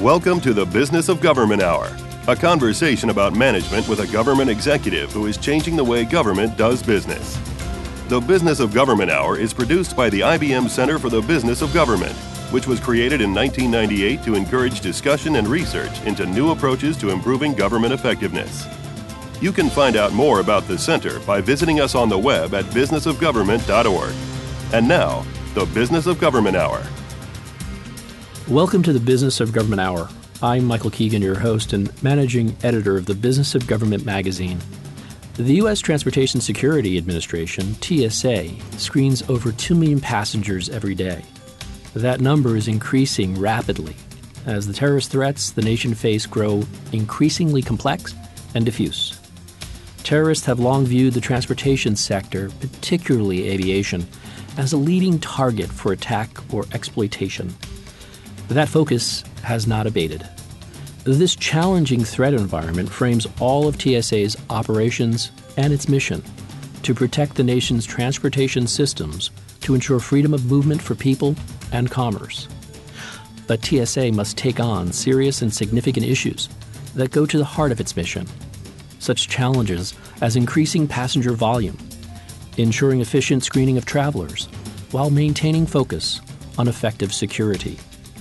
Welcome to the Business of Government Hour, a conversation about management with a government executive who is changing the way government does business. The Business of Government Hour is produced by the IBM Center for the Business of Government, which was created in 1998 to encourage discussion and research into new approaches to improving government effectiveness. You can find out more about the center by visiting us on the web at businessofgovernment.org. And now, the Business of Government Hour. Welcome to the Business of Government Hour. I'm Michael Keegan, your host and managing editor of the Business of Government magazine. The U.S. Transportation Security Administration, TSA, screens over 2 million passengers every day. That number is increasing rapidly as the terrorist threats the nation face grow increasingly complex and diffuse. Terrorists have long viewed the transportation sector, particularly aviation, as a leading target for attack or exploitation. That focus has not abated. This challenging threat environment frames all of TSA's operations and its mission to protect the nation's transportation systems to ensure freedom of movement for people and commerce. But TSA must take on serious and significant issues that go to the heart of its mission. Such challenges as increasing passenger volume, ensuring efficient screening of travelers, while maintaining focus on effective security.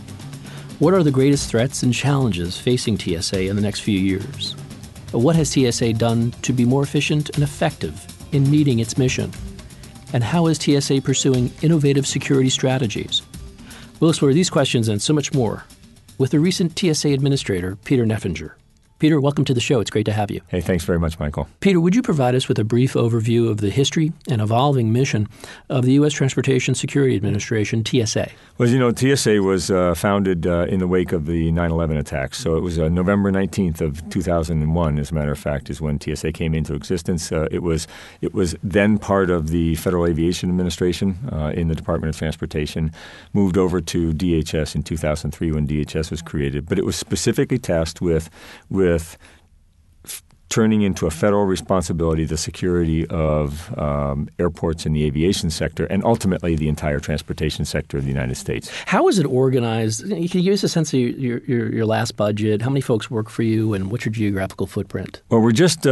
What are the greatest threats and challenges facing TSA in the next few years? What has TSA done to be more efficient and effective in meeting its mission? And how is TSA pursuing innovative security strategies? We'll explore these questions and so much more with the recent TSA Administrator, Peter Neffenger. Peter, welcome to the show. It's great to have you. Hey, thanks very much, Michael. Peter, would you provide us with a brief overview of the history and evolving mission of the U.S. Transportation Security Administration, TSA? Well, as you know, TSA was founded in the wake of the 9/11 attacks. So it was November 19th of 2001, as a matter of fact, is when TSA came into existence. It was then part of the Federal Aviation Administration in the Department of Transportation, moved over to DHS in 2003 when DHS was created. But it was specifically tasked with turning into a federal responsibility the security of airports in the aviation sector and ultimately the entire transportation sector of the United States. How is it organized? Can you give us a sense of your last budget? How many folks work for you, and what's your geographical footprint? Well, we're just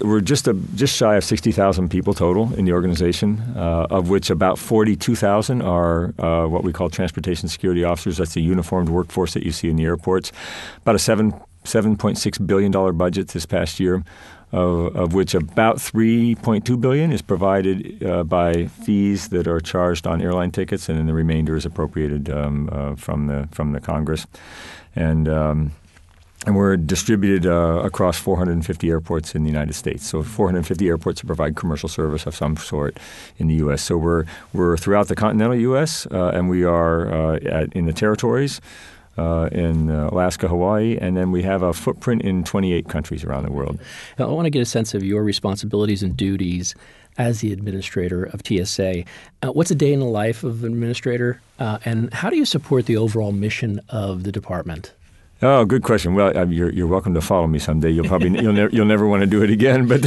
shy of 60,000 people total in the organization, of which about 42,000 are what we call transportation security officers. That's the uniformed workforce that you see in the airports. About a $7.6 billion budget this past year, of which about $3.2 billion is provided by fees that are charged on airline tickets, and then the remainder is appropriated from the Congress. And we're distributed across 450 airports in the United States. So 450 airports that provide commercial service of some sort in the U.S. So we're throughout the continental U.S. And we are in the territories. In Alaska, Hawaii, and then we have a footprint in 28 countries around the world. Now, I want to get a sense of your responsibilities and duties as the administrator of TSA. What's a day in the life of an administrator, and how do you support the overall mission of the department? Oh, good question. Well, you're welcome to follow me someday. You'll never want to do it again. But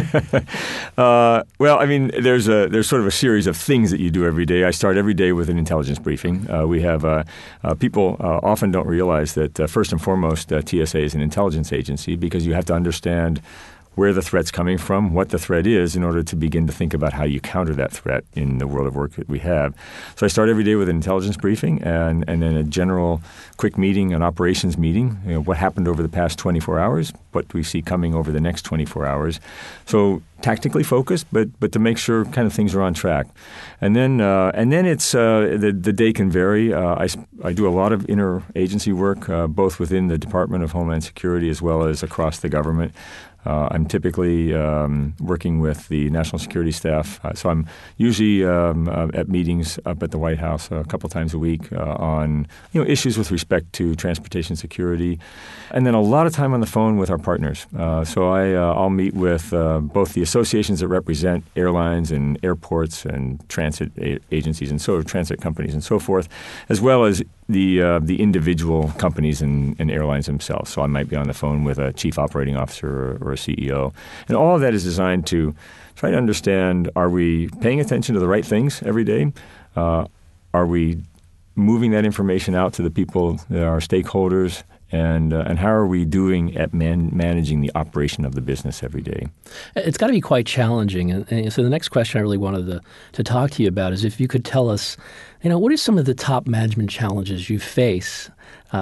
well, I mean, there's sort of a series of things that you do every day. I start every day with an intelligence briefing. We have people often don't realize that first and foremost, TSA is an intelligence agency because you have to understand where the threat's coming from, what the threat is, in order to begin to think about how you counter that threat in the world of work that we have. So I start every day with an intelligence briefing and then a general quick meeting, an operations meeting. You know, what happened over the past 24 hours, what do we see coming over the next 24 hours. So tactically focused, but to make sure kind of things are on track. And then it's the day can vary. I do a lot of interagency work, both within the Department of Homeland Security as well as across the government. I'm typically working with the national security staff, so I'm usually at meetings up at the White House a couple times a week on issues with respect to transportation security, and then a lot of time on the phone with our partners. So I'll meet with both the associations that represent airlines and airports and transit agencies and transit companies and so forth, as well as the individual companies and airlines themselves. So I might be on the phone with a chief operating officer or a CEO. And all of that is designed to try to understand, are we paying attention to the right things every day? Are we moving that information out to the people, our stakeholders, and how are we doing at managing the operation of the business every day? It's got to be quite challenging. And so the next question I really wanted to talk to you about is if you could tell us, what are some of the top management challenges you face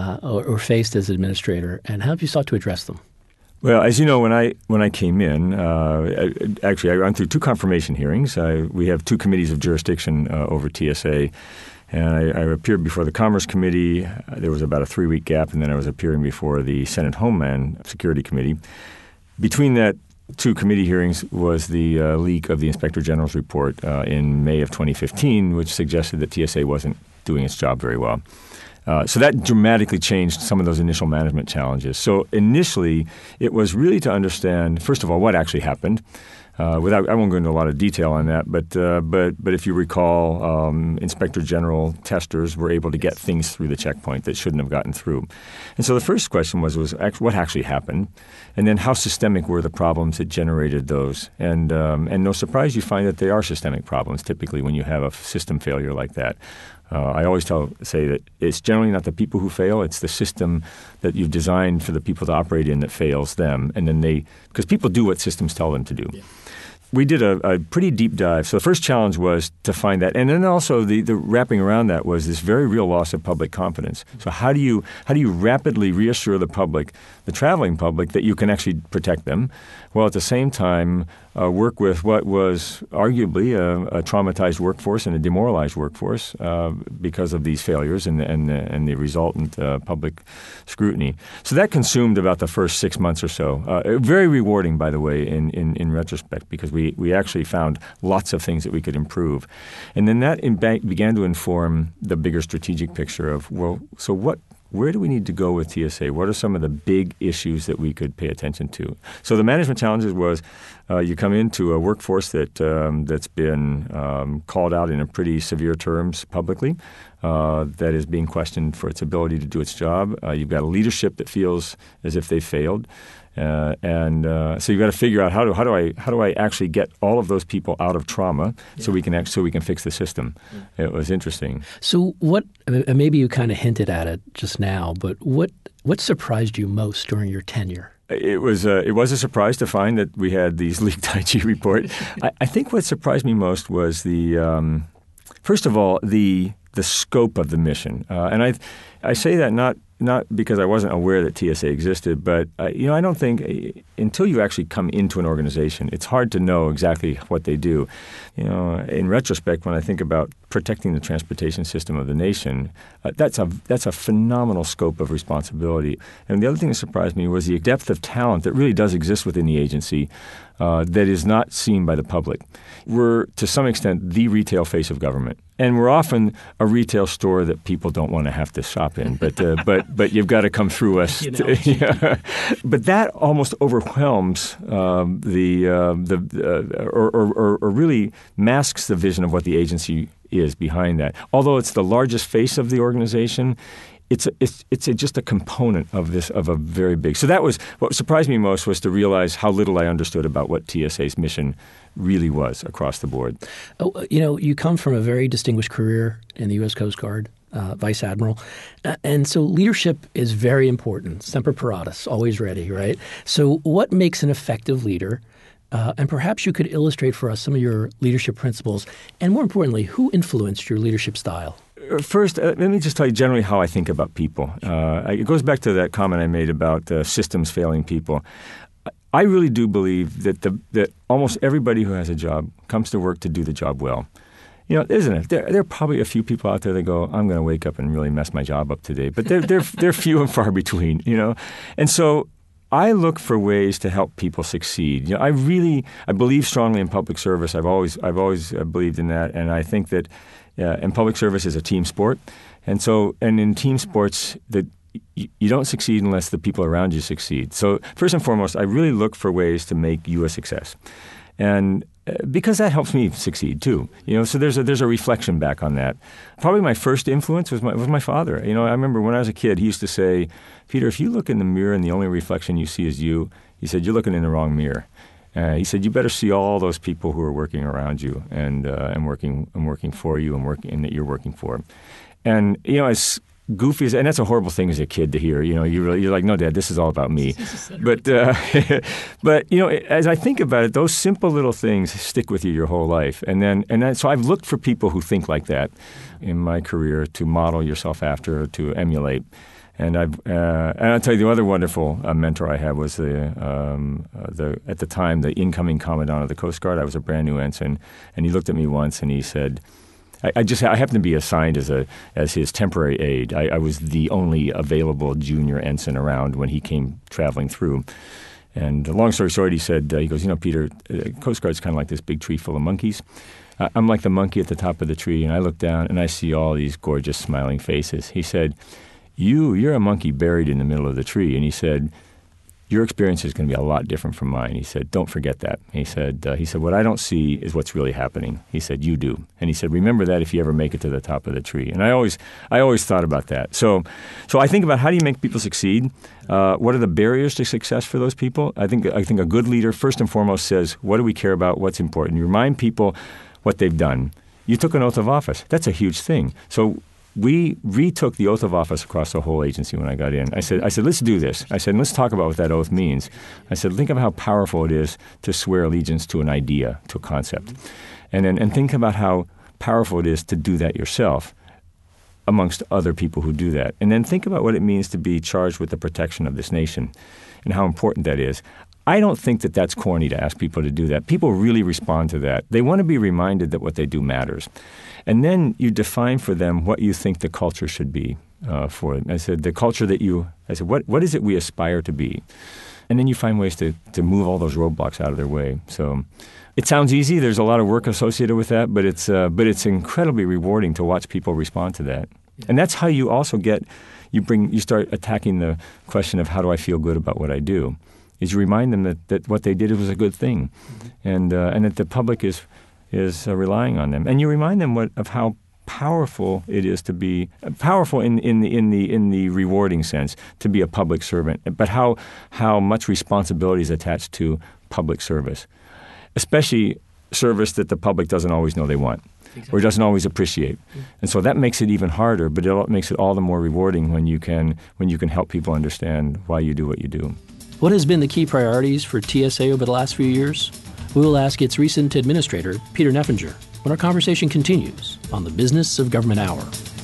or faced as administrator, and how have you sought to address them? Well, as you know, when I came in, actually I ran through 2 confirmation hearings. We have 2 committees of jurisdiction over TSA, and I appeared before the Commerce Committee. There was about a 3-week gap, and then I was appearing before the Senate Homeland Security Committee. Between that 2 committee hearings was the leak of the Inspector General's report in May of 2015, which suggested that TSA wasn't doing its job very well. So that dramatically changed some of those initial management challenges. So initially, it was really to understand, first of all, what actually happened. I won't go into a lot of detail on that, but if you recall, Inspector General testers were able to get things through the checkpoint that shouldn't have gotten through. And so the first question was what actually happened, and then how systemic were the problems that generated those. And no surprise, you find that they are systemic problems typically when you have a system failure like that. I always say that it's generally not the people who fail, it's the system that you've designed for the people to operate in that fails them. And then because people do what systems tell them to do. Yeah. We did a pretty deep dive. So the first challenge was to find that. And then also the wrapping around that was this very real loss of public confidence. So how do you rapidly reassure the public, the traveling public, that you can actually protect them, while at the same time work with what was arguably a traumatized workforce and a demoralized workforce because of these failures and the resultant public scrutiny. So that consumed about the first 6 months or so. Very rewarding, by the way, in retrospect, because we actually found lots of things that we could improve. And then that began to inform the bigger strategic picture of, where do we need to go with TSA? What are some of the big issues that we could pay attention to? So the management challenges was you come into a workforce that's been called out in a pretty severe terms publicly, that is being questioned for its ability to do its job. You've got a leadership that feels as if they failed. So you've got to figure out how do I actually get all of those people out of trauma so we can fix the system. It was interesting. So maybe you kind of hinted at it just now, but what surprised you most during your tenure? It was a surprise to find that we had these leaked IG report. I think what surprised me most was first of all the scope of the mission, and I say that not because I wasn't aware that TSA existed, but I don't think until you actually come into an organization, it's hard to know exactly what they do. In retrospect, when I think about protecting the transportation system of the nation, that's a phenomenal scope of responsibility. And the other thing that surprised me was the depth of talent that really does exist within the agency that is not seen by the public. We're, to some extent, the retail face of government. And we're often a retail store that people don't want to have to shop in, but you've got to come through us. But that almost overwhelms or really masks the vision of what the agency is behind that. Although it's the largest face of the organization, it's just a component of a very big. So that was what surprised me most, was to realize how little I understood about what TSA's mission really was across the board. You come from a very distinguished career in the U.S. Coast Guard, Vice Admiral, and so leadership is very important. Semper paratus, always ready, right? So what makes an effective leader? And perhaps you could illustrate for us some of your leadership principles, and more importantly, who influenced your leadership style? First, let me just tell you generally how I think about people. It goes back to that comment I made about systems failing people. I really do believe that almost everybody who has a job comes to work to do the job well. Isn't it? There are probably a few people out there that go, I'm going to wake up and really mess my job up today. But they're few and far between, And so I look for ways to help people succeed. I believe strongly in public service. I've always believed in that, and I think that and public service is a team sport. And in team sports, that you don't succeed unless the people around you succeed. So first and foremost, I really look for ways to make you a success, and because that helps me succeed too. So there's a reflection back on that. Probably my first influence was my father. I remember when I was a kid, he used to say, "Peter, if you look in the mirror and the only reflection you see is you," he said, "you're looking in the wrong mirror." He said, "You better see all those people who are working around you and working for you and that you're working for." And goofy as, and that's a horrible thing as a kid to hear. You're like, no, Dad, this is all about me. But as I think about it, those simple little things stick with you your whole life. So I've looked for people who think like that in my career to model yourself after, to emulate. And I'll tell you, the other wonderful mentor I had was at the time the incoming commandant of the Coast Guard. I was a brand new ensign, and he looked at me once and he said, I happened to be assigned as his temporary aide. I was the only available junior ensign around when he came traveling through. And long story short, he said, he goes, Peter, Coast Guard's kind of like this big tree full of monkeys. I'm like the monkey at the top of the tree, and I look down and I see all these gorgeous smiling faces. He said, You're a monkey buried in the middle of the tree. And he said, your experience is going to be a lot different from mine. He said, don't forget that. He said, what I don't see is what's really happening. He said, you do. And he said, remember that if you ever make it to the top of the tree. And I always thought about that. So I think about how do you make people succeed? What are the barriers to success for those people? I think a good leader, first and foremost, says, what do we care about? What's important? You remind people what they've done. You took an oath of office. That's a huge thing. So we retook the oath of office across the whole agency when I got in. I said, let's do this. I said, let's talk about what that oath means. I said, think of how powerful it is to swear allegiance to an idea, to a concept. And think about how powerful it is to do that yourself amongst other people who do that. And then think about what it means to be charged with the protection of this nation and how important that is. I don't think that that's corny to ask people to do that. People really respond to that. They want to be reminded that what they do matters. And then you define for them what you think the culture should be for them. I said, what is it we aspire to be? And then you find ways to move all those roadblocks out of their way. So it sounds easy. There's a lot of work associated with that, but it's incredibly rewarding to watch people respond to that. Yeah. And that's how you also you start attacking the question of how do I feel good about what I do, is you remind them that what they did was a good thing, and that the public is relying on them, and you remind them of how powerful it is to be powerful in the rewarding sense to be a public servant, but how much responsibility is attached to public service, especially service that the public doesn't always know they want. Exactly. Or doesn't always appreciate. And so that makes it even harder, but it makes it all the more rewarding when you can help people understand why you do what you do. What has been the key priorities for TSA over the last few years? We will ask its recent administrator, Peter Neffinger, when our conversation continues on the Business of Government Hour.